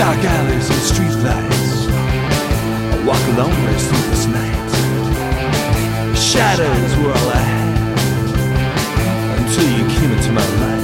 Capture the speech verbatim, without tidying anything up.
dark alleys and street lights. I walk lonely through this night. Shadows were all I had until you came into my life.